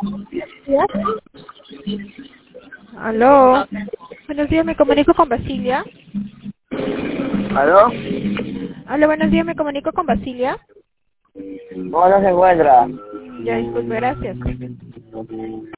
Aló. Buenos días, me comunico con Basilia. ¿Aló? Aló, buenos días, me comunico con Basilia. ¿Cómo no se encuentra? Ya, disculpe, gracias.